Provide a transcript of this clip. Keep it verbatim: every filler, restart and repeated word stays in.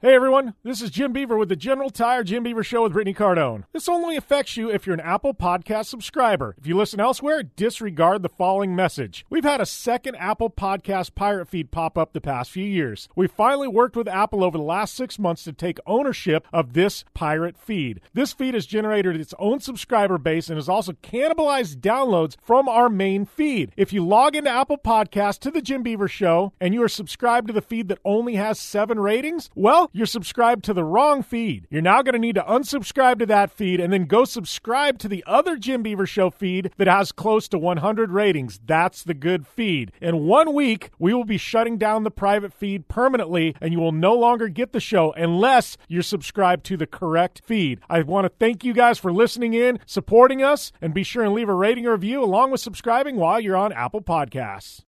Hey everyone, this is Jim Beaver with the General Tire Jim Beaver Show with Brittany Cardone. This only affects you if you're an Apple Podcast subscriber. If you listen elsewhere, disregard the following message. We've had a second Apple Podcast pirate feed pop up the past few years. We finally worked with Apple over the last six months to take ownership of this pirate feed. This feed has generated its own subscriber base and has also cannibalized downloads from our main feed. If you log into Apple Podcast to the Jim Beaver Show and you are subscribed to the feed that only has seven ratings, well, you're subscribed to the wrong feed. You're now going to need to unsubscribe to that feed and then go subscribe to the other Jim Beaver Show feed that has close to one hundred ratings. That's the good feed. In one week, we will be shutting down the private feed permanently, and you will no longer get the show unless you're subscribed to the correct feed. I want to thank you guys for listening in, supporting us, and be sure and leave a rating or review along with subscribing while you're on Apple Podcasts.